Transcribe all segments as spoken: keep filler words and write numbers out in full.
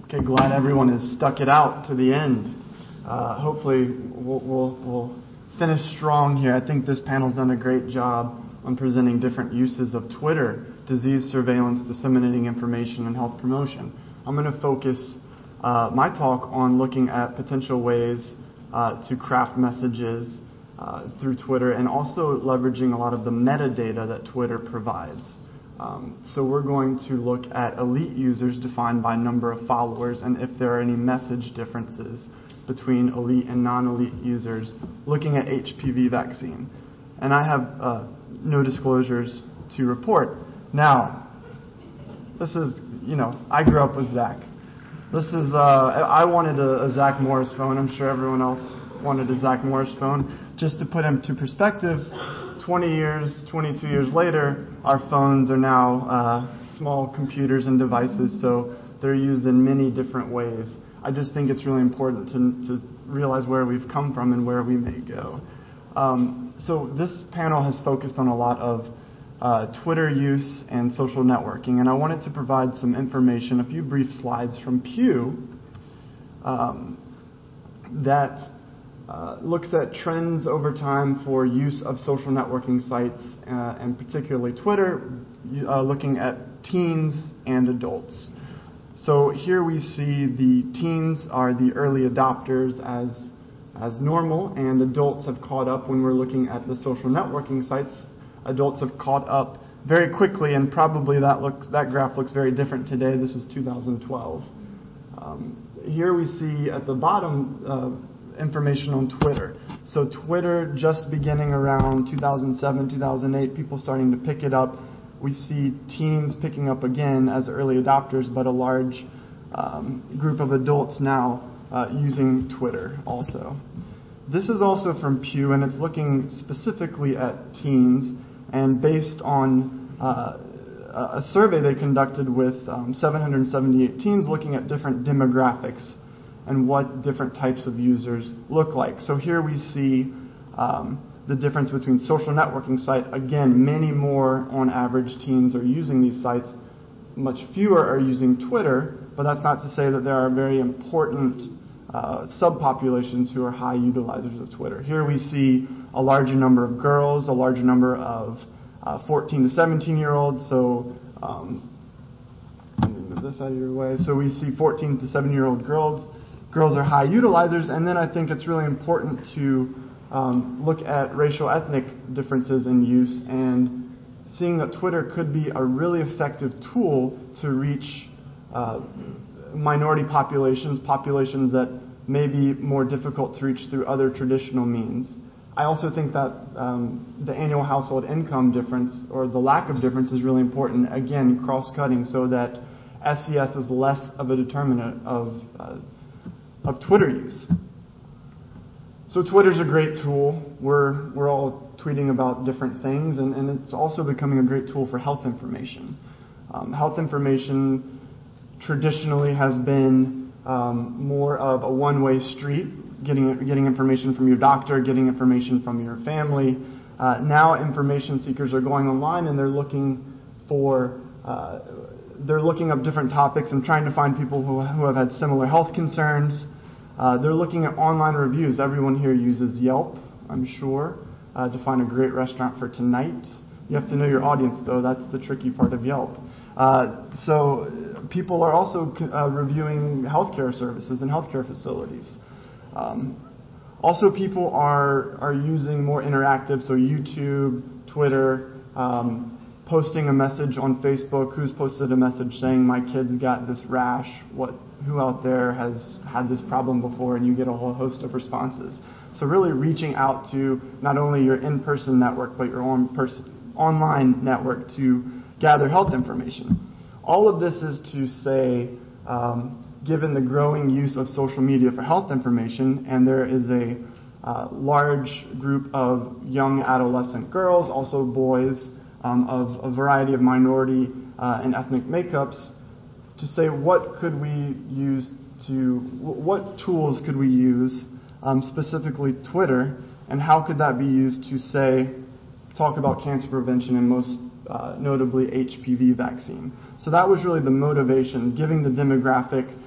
Okay, glad everyone has stuck it out to the end. Uh, hopefully we'll, we'll, we'll finish strong here. I think this panel's done a great job on presenting different uses of Twitter, disease surveillance, disseminating information, and health promotion. I'm going to focus uh, my talk on looking at potential ways uh, to craft messages uh, through Twitter, and also leveraging a lot of the metadata that Twitter provides. Um, so we're going to look at elite users defined by number of followers, and if there are any message differences between elite and non-elite users, looking at H P V vaccine. And I have uh, no disclosures to report. Now, this is, you know, I grew up with Zach. This is, uh, I wanted a, a Zach Morris phone. I'm sure everyone else wanted a Zach Morris phone. Just to put into perspective, twenty years, twenty-two years later, our phones are now uh, small computers and devices, so they're used in many different ways. I just think it's really important to, to realize where we've come from and where we may go. Um, so this panel has focused on a lot of uh, Twitter use and social networking, and I wanted to provide some information, a few brief slides from Pew um, that Uh, looks at trends over time for use of social networking sites, uh, and particularly Twitter, uh, looking at teens and adults. So here we see the teens are the early adopters as, as normal, and adults have caught up. When we're looking at the social networking sites, adults have caught up very quickly, and probably that, looks, that graph looks very different today. This was two thousand twelve. Um, here we see at the bottom uh, information on Twitter. So Twitter just beginning around two thousand seven, two thousand eight, people starting to pick it up. We see teens picking up again as early adopters, but a large um, group of adults now uh, using Twitter also. This is also from Pew, and it's looking specifically at teens, and based on uh, a survey they conducted with um, seven hundred seventy-eight teens, looking at different demographics and what different types of users look like. So here we see um, the difference between social networking site. Again, many more on average teens are using these sites. Much fewer are using Twitter, but that's not to say that there are very important uh, subpopulations who are high utilizers of Twitter. Here we see a larger number of girls, a larger number of uh, fourteen to seventeen year olds. So um, let me move this out of your way. So we see fourteen to seventeen year old girls. Girls are high utilizers, and then I think it's really important to um, look at racial ethnic differences in use, and seeing that Twitter could be a really effective tool to reach uh, minority populations, populations that may be more difficult to reach through other traditional means. I also think that um, the annual household income difference, or the lack of difference, is really important, again, cross-cutting, so that S E S is less of a determinant of uh, of Twitter use. So Twitter's a great tool. We're we're all tweeting about different things, and, and it's also becoming a great tool for health information. Um, health information traditionally has been um, more of a one-way street, getting getting information from your doctor, getting information from your family. Uh, now information seekers are going online, and they're looking for uh, they're looking up different topics and trying to find people who who have had similar health concerns. Uh, they're looking at online reviews. Everyone here uses Yelp, I'm sure, uh, to find a great restaurant for tonight. You have to know your audience, though. That's the tricky part of Yelp. Uh, so people are also uh, reviewing healthcare services and healthcare facilities. Um, also, people are are using more interactive, so YouTube, Twitter, um, posting a message on Facebook. Who's posted a message saying, my kid's got this rash? What? Who out there has had this problem before? And you get a whole host of responses. So really reaching out to not only your in-person network, but your own pers- online network to gather health information. All of this is to say, um, given the growing use of social media for health information, and there is a uh, large group of young adolescent girls, also boys, um, of a variety of minority uh, and ethnic makeups, to say what could we use to, what tools could we use, um, specifically Twitter, and how could that be used to, say, talk about cancer prevention and most uh, notably H P V vaccine. So that was really the motivation, giving the demographic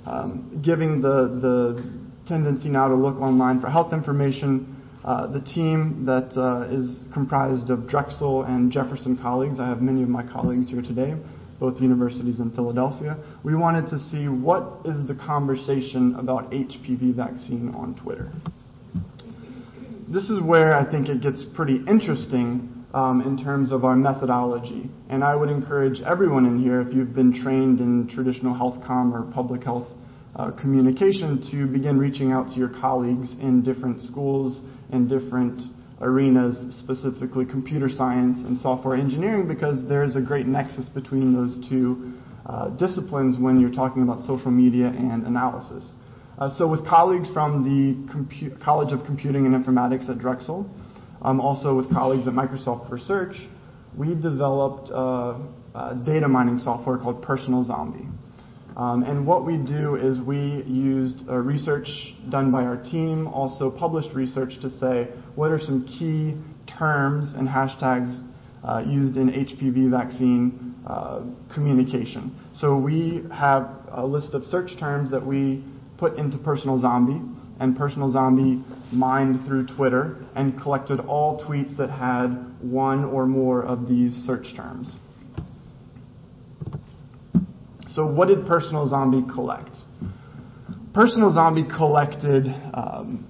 um, giving the, the tendency now to look online for health information. Uh, the team that uh, is comprised of Drexel and Jefferson colleagues, I have many of my colleagues here today, both universities in Philadelphia. We wanted to see what is the conversation about H P V vaccine on Twitter. This is where I think it gets pretty interesting um, in terms of our methodology. And I would encourage everyone in here, if you've been trained in traditional health comm or public health uh, communication, to begin reaching out to your colleagues in different schools and different arenas, specifically computer science and software engineering, because there's a great nexus between those two uh, disciplines when you're talking about social media and analysis. Uh, so with colleagues from the Compu- College of Computing and Informatics at Drexel, um, also with colleagues at Microsoft Research, we developed uh, uh, data mining software called Personal Zombie. Um, and what we do is we used uh, research done by our team, also published research to say what are some key terms and hashtags uh, used in H P V vaccine uh, communication. So we have a list of search terms that we put into Personal Zombie, and Personal Zombie mined through Twitter and collected all tweets that had one or more of these search terms. So what did Personal Zombie collect? Personal Zombie collected um,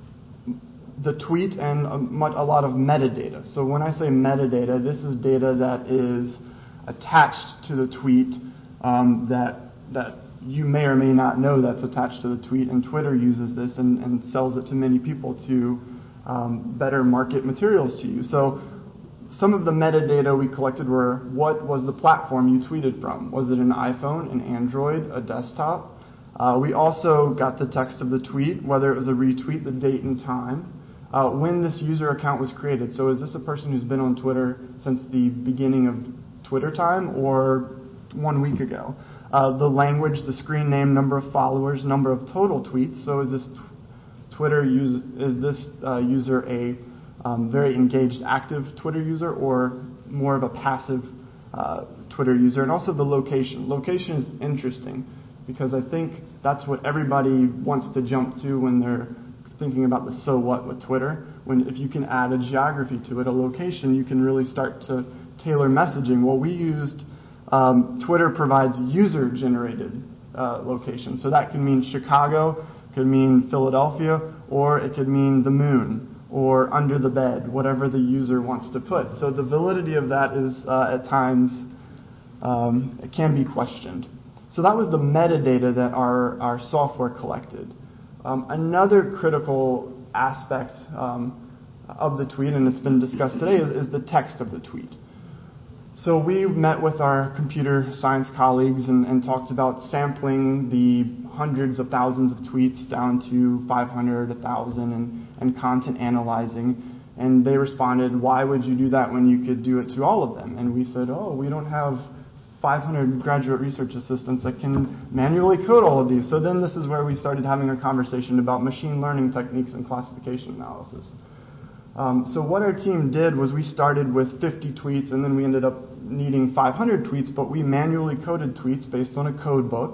the tweet and a, much, a lot of metadata. So when I say metadata, this is data that is attached to the tweet um, that that you may or may not know that's attached to the tweet, and Twitter uses this and, and sells it to many people to um, better market materials to you. So some of the metadata we collected were, what was the platform you tweeted from? Was it an iPhone, an Android, a desktop? Uh, we also got the text of the tweet, whether it was a retweet, the date and time, uh, when this user account was created. So is this a person who's been on Twitter since the beginning of Twitter time or one week ago? Uh, the language, the screen name, number of followers, number of total tweets. So is this t- Twitter user, is this uh, user a um, very engaged, active Twitter user, or more of a passive uh, Twitter user? And also the location. Location is interesting because I think that's what everybody wants to jump to when they're thinking about the so what with Twitter. When if you can add a geography to it, a location, you can really start to tailor messaging. Well, we used Um, Twitter provides user-generated uh, location. So that can mean Chicago, could mean Philadelphia, or it could mean the moon, or under the bed, whatever the user wants to put. So the validity of that is, uh, at times, um, it can be questioned. So that was the metadata that our, our software collected. Um, another critical aspect um, of the tweet, and it's been discussed today, is, is the text of the tweet. So we met with our computer science colleagues and, and talked about sampling the hundreds of thousands of tweets down to five hundred, one thousand, and, and content analyzing. And they responded, why would you do that when you could do it to all of them? And we said, oh, we don't have five hundred graduate research assistants that can manually code all of these. So then this is where we started having a conversation about machine learning techniques and classification analysis. Um, so what our team did was we started with fifty tweets, and then we ended up needing five hundred tweets, but we manually coded tweets based on a code book.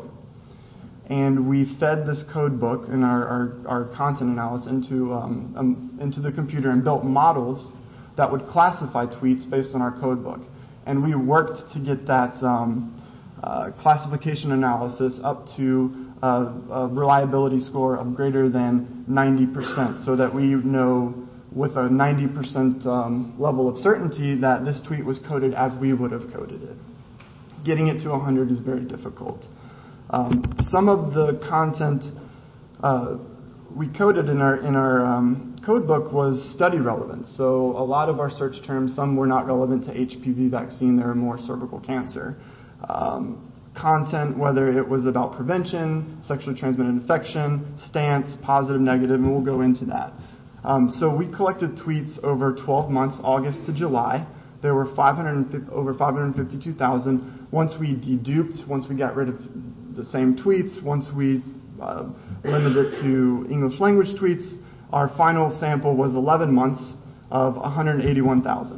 And we fed this code book and our, our, our content analysis into, um, um, into the computer and built models that would classify tweets based on our code book. And we worked to get that um, uh, classification analysis up to uh, a reliability score of greater than ninety percent, so that we know with a ninety percent um, level of certainty that this tweet was coded as we would have coded it. Getting it to one hundred is very difficult. Um, some of the content uh, we coded in our in our um, code book was study relevant. So a lot of our search terms, some were not relevant to H P V vaccine, they were more cervical cancer. Um, content, whether it was about prevention, sexually transmitted infection, stance, positive, negative, and we'll go into that. Um, so we collected tweets over twelve months, August to July. There were five hundred, over five hundred fifty-two thousand. Once we deduped, once we got rid of the same tweets, once we uh, limited it to English language tweets, our final sample was eleven months of one hundred eighty-one thousand.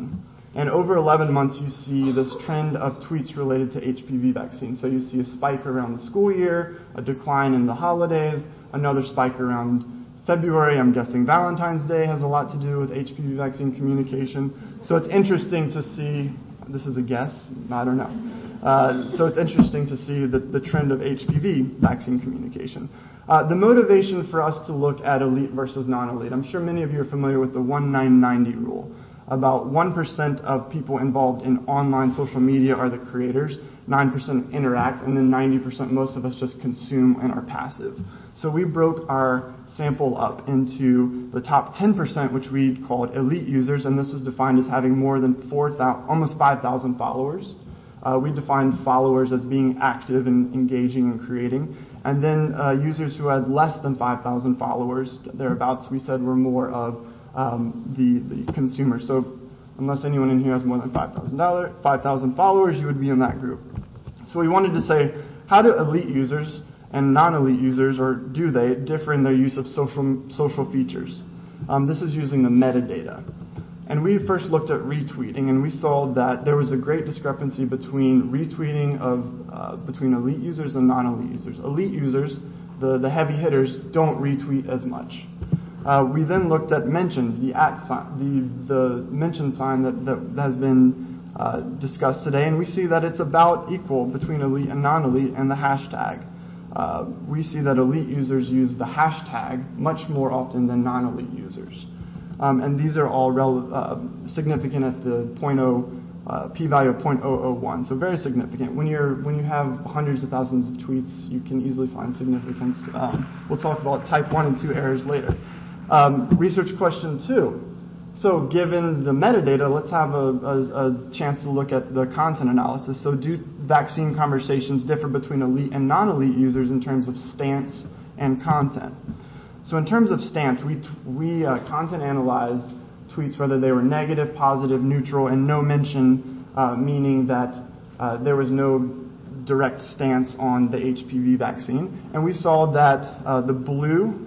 And over eleven months, you see this trend of tweets related to H P V vaccine. So you see a spike around the school year, a decline in the holidays, another spike around February. I'm guessing Valentine's Day has a lot to do with H P V vaccine communication. So it's interesting to see, this is a guess, I don't know. Uh, so it's interesting to see the, the trend of H P V vaccine communication. Uh, the motivation for us to look at elite versus non-elite, I'm sure many of you are familiar with the one nine ninety rule. About one percent of people involved in online social media are the creators, nine percent interact, and then ninety percent, most of us just consume and are passive. So we broke our sample up into the top ten percent, which we called elite users, and this was defined as having more than four thousand, almost five thousand followers. Uh, we defined followers as being active and engaging and creating. And then uh, users who had less than five thousand followers, thereabouts, we said were more of um, the, the consumers. So unless anyone in here has more than five thousand followers, you would be in that group. So we wanted to say, how do elite users and non-elite users, or do they, differ in their use of social, social features? Um, this is using the metadata. And we first looked at retweeting, and we saw that there was a great discrepancy between retweeting of uh, between elite users and non-elite users. Elite users, the, the heavy hitters, don't retweet as much. Uh, we then looked at mentions, the at sign, the, the mention sign that, that has been uh, discussed today, and we see that it's about equal between elite and non-elite, and the hashtag. Uh, we see that elite users use the hashtag much more often than non-elite users. Um, and these are all rel- uh, significant at the point oh, uh, p-value of zero point zero zero one, so very significant. When you're when you have hundreds of thousands of tweets, you can easily find significance. Um, we'll talk about type one and two errors later. Um, research question two. So given the metadata, let's have a, a, a chance to look at the content analysis. So do vaccine conversations differ between elite and non-elite users in terms of stance and content? So in terms of stance, we, we uh, content analyzed tweets, whether they were negative, positive, neutral, and no mention, uh, meaning that uh, there was no direct stance on the H P V vaccine. And we saw that uh, the blue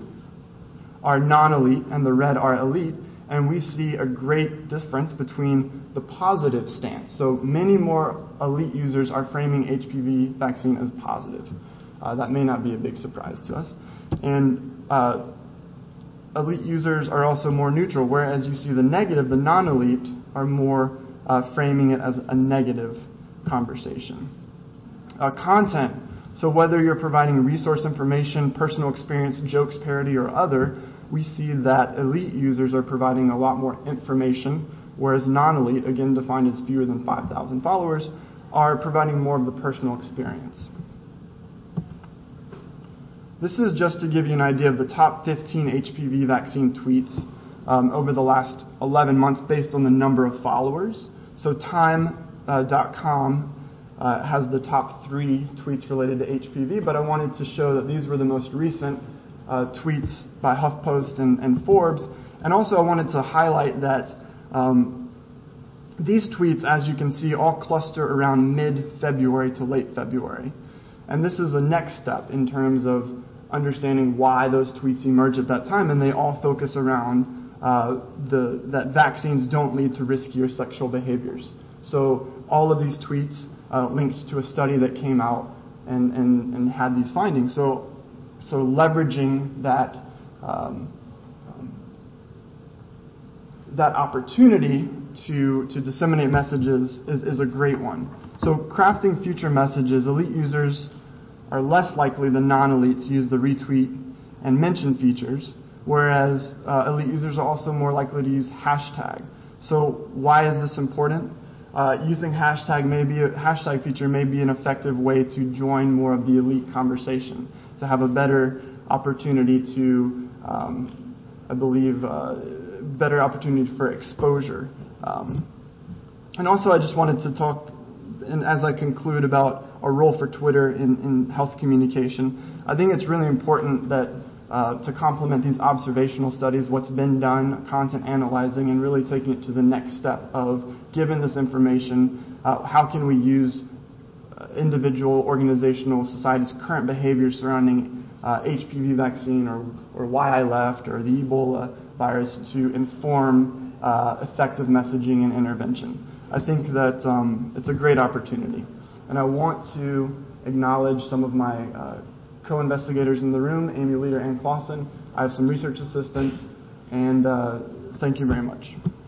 are non-elite and the red are elite. And we see a great difference between the positive stance. So many more elite users are framing H P V vaccine as positive. Uh, that may not be a big surprise to us. And uh, elite users are also more neutral, whereas you see the negative, the non-elite, are more uh, framing it as a negative conversation. Uh, content, so whether you're providing resource information, personal experience, jokes, parody, or other, we see that elite users are providing a lot more information, whereas non-elite, again defined as fewer than five thousand followers, are providing more of the personal experience. This is just to give you an idea of the top fifteen H P V vaccine tweets um, over the last eleven months based on the number of followers. So time dot com uh, has the top three tweets related to H P V, but I wanted to show that these were the most recent uh, tweets by HuffPost and, and Forbes. And also I wanted to highlight that um, these tweets, as you can see, all cluster around mid-February to late February. And this is the next step in terms of understanding why those tweets emerge at that time, and they all focus around uh, the that vaccines don't lead to riskier sexual behaviors. So all of these tweets uh, linked to a study that came out and, and, and had these findings. So so leveraging that um, um, that opportunity to to disseminate messages is, is a great one. So crafting future messages, elite users are less likely than non-elites to use the retweet and mention features, whereas uh, elite users are also more likely to use hashtag. So why is this important? Uh, using hashtag may be a, hashtag feature may be an effective way to join more of the elite conversation, to have a better opportunity to, um, I believe, uh, better opportunity for exposure. Um, and also I just wanted to talk, and as I conclude, about a role for Twitter in, in health communication. I think it's really important that uh, to complement these observational studies, what's been done, content analyzing, and really taking it to the next step of, given this information, uh, how can we use uh, individual, organizational, society's current behaviors surrounding uh, H P V vaccine or, or why I left or the Ebola virus to inform uh, effective messaging and intervention. I think that um, it's a great opportunity. And I want to acknowledge some of my uh, co-investigators in the room, Amy Leader, Ann Clausen. I have some research assistants, and uh, thank you very much.